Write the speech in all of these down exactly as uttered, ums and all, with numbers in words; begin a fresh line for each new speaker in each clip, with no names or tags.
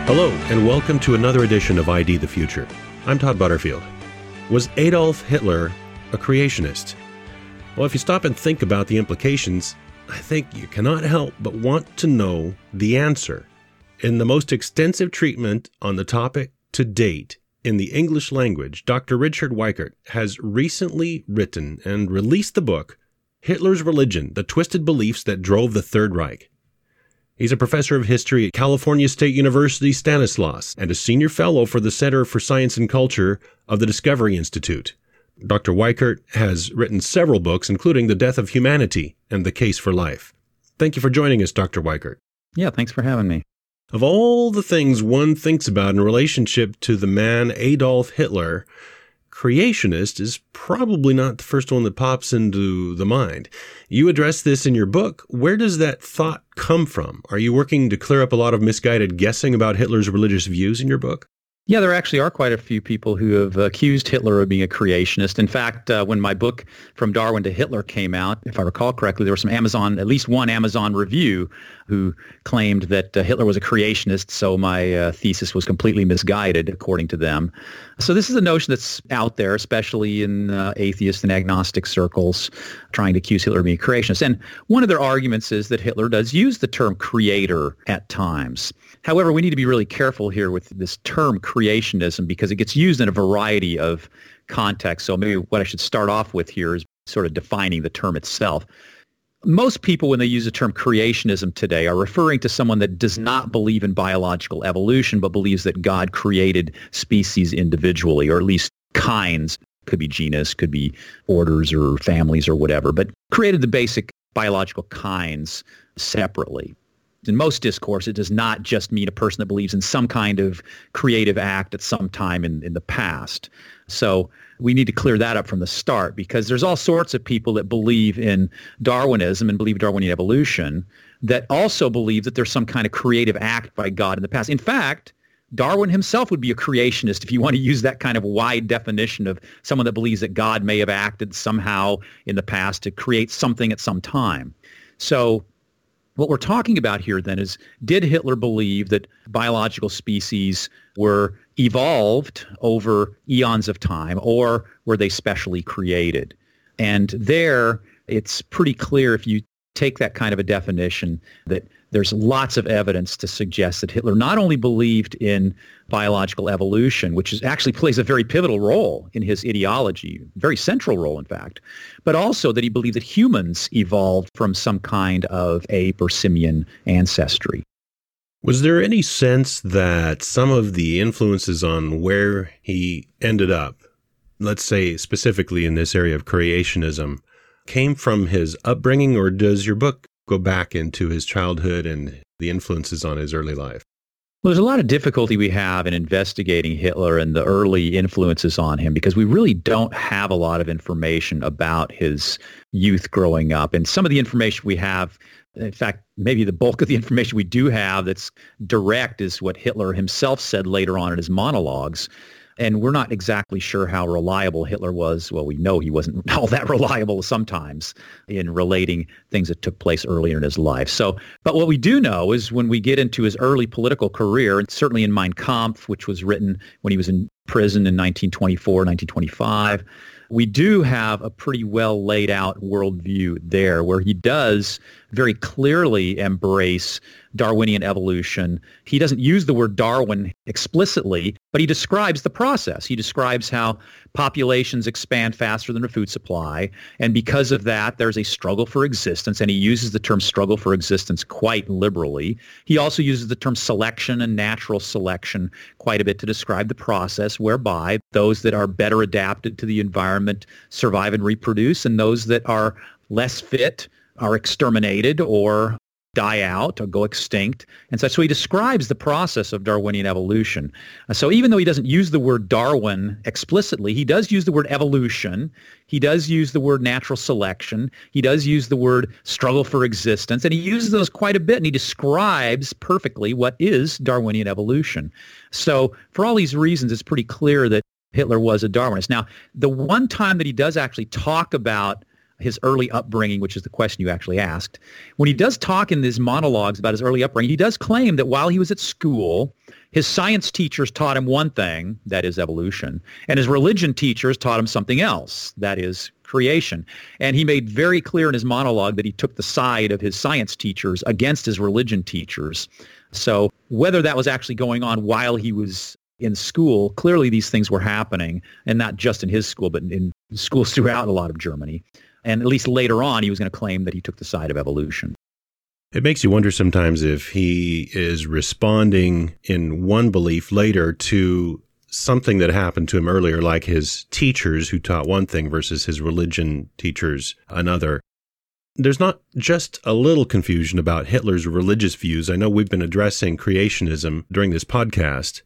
Hello, and welcome to another edition of I D the Future. I'm Todd Butterfield. Was Adolf Hitler a creationist? Well, if you stop and think about the implications, I think you cannot help but want to know the answer. In the most extensive treatment on the topic to date in the English language, Doctor Richard Weikart has recently written and released the book, Hitler's Religion, The Twisted Beliefs That Drove the Third Reich. He's a professor of history at California State University Stanislaus and a senior fellow for the Center for Science and Culture of the Discovery Institute. Doctor Weikart has written several books, including The Death of Humanity and The Case for Life. Thank you for joining us, Doctor Weikart.
Yeah, thanks for having me.
Of all the things one thinks about in relationship to the man Adolf Hitler, creationist is probably not the first one that pops into the mind. You address this in your book. Where does that thought come from? Are you working to clear up a lot of misguided guessing about Hitler's religious views in your book?
Yeah, there actually are quite a few people who have accused Hitler of being a creationist. In fact, uh, when my book From Darwin to Hitler came out, if I recall correctly, there was some Amazon, at least one Amazon review who claimed that uh, Hitler was a creationist, so my uh, thesis was completely misguided, according to them. So this is a notion that's out there, especially in uh, atheist and agnostic circles, trying to accuse Hitler of being a creationist. And one of their arguments is that Hitler does use the term creator at times. However, we need to be really careful here with this term creationism because it gets used in a variety of contexts. So maybe what I should start off with here is sort of defining the term itself. Most people, when they use the term creationism today, are referring to someone that does not believe in biological evolution, but believes that God created species individually, or at least kinds. Could be genus, could be orders or families or whatever, but created the basic biological kinds separately. In most discourse, it does not just mean a person that believes in some kind of creative act at some time in, in the past. So we need to clear that up from the start because there's all sorts of people that believe in Darwinism and believe Darwinian evolution that also believe that there's some kind of creative act by God in the past. In fact, Darwin himself would be a creationist if you want to use that kind of wide definition of someone that believes that God may have acted somehow in the past to create something at some time. So what we're talking about here then is, did Hitler believe that biological species were evolved over eons of time, or were they specially created? And there, it's pretty clear if you take that kind of a definition that there's lots of evidence to suggest that Hitler not only believed in biological evolution, which is, actually plays a very pivotal role in his ideology, very central role, in fact, but also that he believed that humans evolved from some kind of ape or simian ancestry.
Was there any sense that some of the influences on where he ended up, let's say specifically in this area of creationism, came from his upbringing, or does your book go back into his childhood and the influences on his early life?
Well, there's a lot of difficulty we have in investigating Hitler and the early influences on him because we really don't have a lot of information about his youth growing up. And some of the information we have, in fact, maybe the bulk of the information we do have that's direct is what Hitler himself said later on in his monologues. And we're not exactly sure how reliable Hitler was. Well, we know he wasn't all that reliable sometimes in relating things that took place earlier in his life. So, but what we do know is when we get into his early political career, and certainly in Mein Kampf, which was written when he was in prison in nineteen twenty-four, nineteen twenty-five, we do have a pretty well laid out worldview there where he does very clearly embrace Darwinian evolution. He doesn't use the word Darwin explicitly, but he describes the process. He describes how populations expand faster than the food supply, and because of that, there's a struggle for existence, and he uses the term struggle for existence quite liberally. He also uses the term selection and natural selection quite a bit to describe the process whereby those that are better adapted to the environment survive and reproduce, and those that are less fit are exterminated or die out or go extinct. And so, so he describes the process of Darwinian evolution. Uh, so even though he doesn't use the word Darwin explicitly, he does use the word evolution. He does use the word natural selection. He does use the word struggle for existence. And he uses those quite a bit, and he describes perfectly what is Darwinian evolution. So for all these reasons, it's pretty clear that Hitler was a Darwinist. Now, the one time that he does actually talk about his early upbringing, which is the question you actually asked. When he does talk in these monologues about his early upbringing, he does claim that while he was at school, his science teachers taught him one thing, that is evolution, and his religion teachers taught him something else, that is creation. And he made very clear in his monologue that he took the side of his science teachers against his religion teachers. So whether that was actually going on while he was in school, clearly these things were happening, and not just in his school, but in schools throughout a lot of Germany. And at least later on, he was going to claim that he took the side of evolution.
It makes you wonder sometimes if he is responding in one belief later to something that happened to him earlier, like his teachers who taught one thing versus his religion teachers another. There's not just a little confusion about Hitler's religious views. I know we've been addressing creationism during this podcast,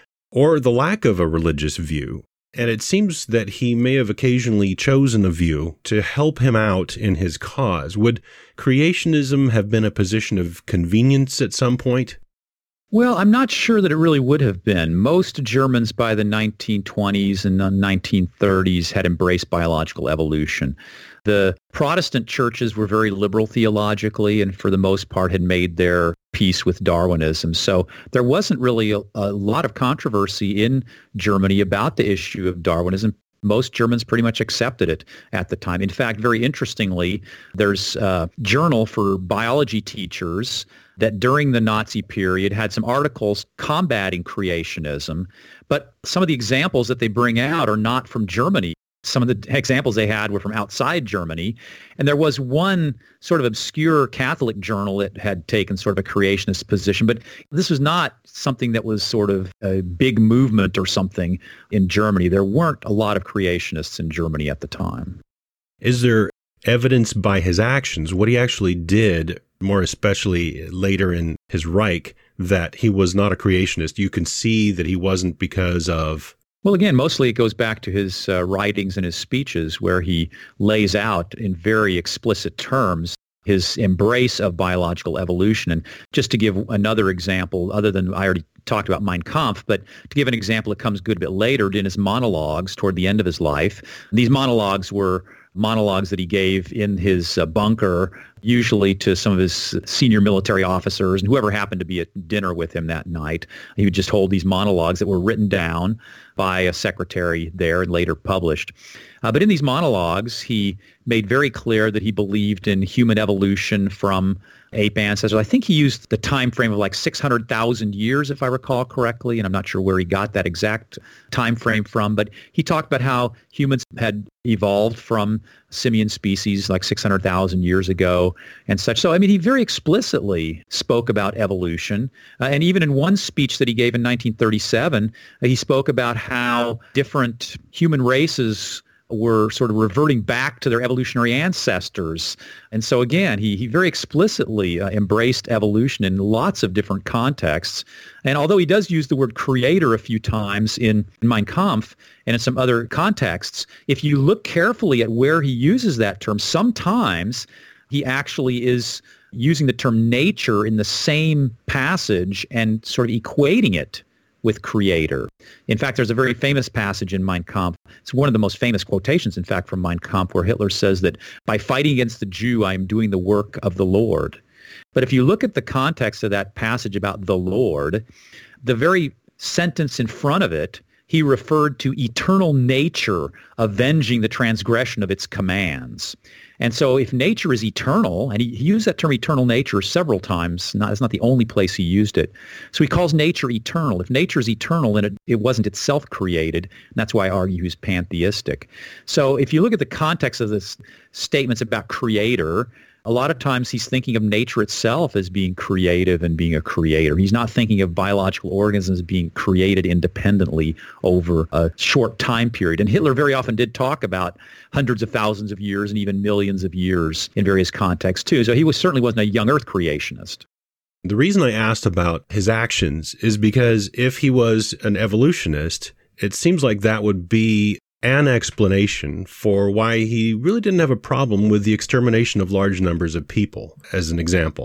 or the lack of a religious view. And it seems that he may have occasionally chosen a view to help him out in his cause. Would creationism have been a position of convenience at some point?
Well, I'm not sure that it really would have been. Most Germans by the nineteen twenties and nineteen thirties had embraced biological evolution. The Protestant churches were very liberal theologically and for the most part had made their peace with Darwinism. So there wasn't really a, a lot of controversy in Germany about the issue of Darwinism. Most Germans pretty much accepted it at the time. In fact, very interestingly, there's a journal for biology teachers that during the Nazi period had some articles combating creationism, but some of the examples that they bring out are not from Germany. Some of the examples they had were from outside Germany. And there was one sort of obscure Catholic journal that had taken sort of a creationist position, but this was not something that was sort of a big movement or something in Germany. There weren't a lot of creationists in Germany at the time.
Is there evidence by his actions, what he actually did, more especially later in his Reich, that he was not a creationist? You can see that he wasn't because of...
Well, again, mostly it goes back to his uh, writings and his speeches where he lays out in very explicit terms his embrace of biological evolution. And just to give another example, other than I already talked about Mein Kampf, but to give an example that comes good a bit later, in his monologues toward the end of his life, these monologues were monologues that he gave in his uh, bunker, usually to some of his senior military officers and whoever happened to be at dinner with him that night. He would just hold these monologues that were written down by a secretary there and later published. Uh, but in these monologues, he made very clear that he believed in human evolution from ape ancestors. I think he used the time frame of like six hundred thousand years, if I recall correctly, and I'm not sure where he got that exact time frame from, but he talked about how humans had evolved from simian species like six hundred thousand years ago and such. So, I mean, he very explicitly spoke about evolution. Uh, and even in one speech that he gave in nineteen thirty-seven, uh, he spoke about how different human races were sort of reverting back to their evolutionary ancestors. And so again, he, he very explicitly uh, embraced evolution in lots of different contexts. And although he does use the word creator a few times in, in Mein Kampf and in some other contexts, if you look carefully at where he uses that term, sometimes he actually is using the term nature in the same passage and sort of equating it with creator. In fact, there's a very famous passage in Mein Kampf. It's one of the most famous quotations, in fact, from Mein Kampf, where Hitler says that by fighting against the Jew, I am doing the work of the Lord. But if you look at the context of that passage about the Lord, the very sentence in front of it, he referred to eternal nature avenging the transgression of its commands. And so if nature is eternal, and he, he used that term eternal nature several times, not, it's not the only place he used it. So he calls nature eternal. If nature is eternal, then it, it wasn't itself created. And that's why I argue he's pantheistic. So if you look at the context of this statements about creator, a lot of times he's thinking of nature itself as being creative and being a creator. He's not thinking of biological organisms being created independently over a short time period. And Hitler very often did talk about hundreds of thousands of years and even millions of years in various contexts too. So he was certainly wasn't a young earth creationist.
The reason I asked about his actions is because if he was an evolutionist, it seems like that would be an explanation for why he really didn't have a problem with the extermination of large numbers of people, as an example.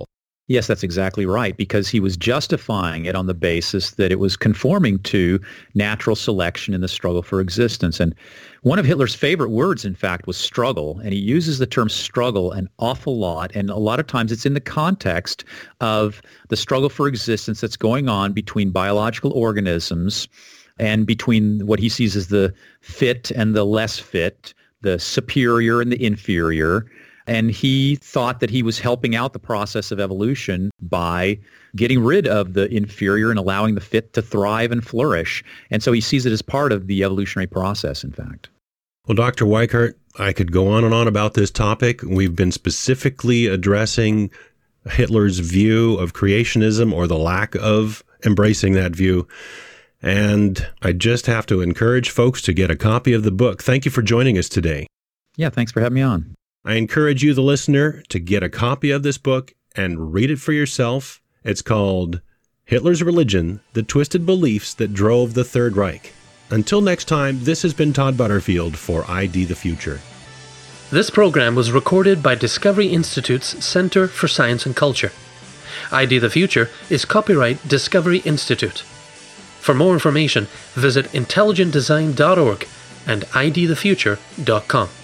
Yes, that's exactly right, because he was justifying it on the basis that it was conforming to natural selection in the struggle for existence. And one of Hitler's favorite words, in fact, was struggle, and he uses the term struggle an awful lot, and a lot of times it's in the context of the struggle for existence that's going on between biological organisms and between what he sees as the fit and the less fit, the superior and the inferior. And he thought that he was helping out the process of evolution by getting rid of the inferior and allowing the fit to thrive and flourish. And so he sees it as part of the evolutionary process, in fact.
Well, Doctor Weikart, I could go on and on about this topic. We've been specifically addressing Hitler's view of creationism, or the lack of embracing that view. And I just have to encourage folks to get a copy of the book. Thank you for joining us today.
Yeah, thanks for having me on.
I encourage you, the listener, to get a copy of this book and read it for yourself. It's called Hitler's Religion, The Twisted Beliefs That Drove the Third Reich. Until next time, this has been Todd Butterfield for I D the Future.
This program was recorded by Discovery Institute's Center for Science and Culture. I D the Future is copyright Discovery Institute. For more information, visit intelligent design dot org and I D the future dot com.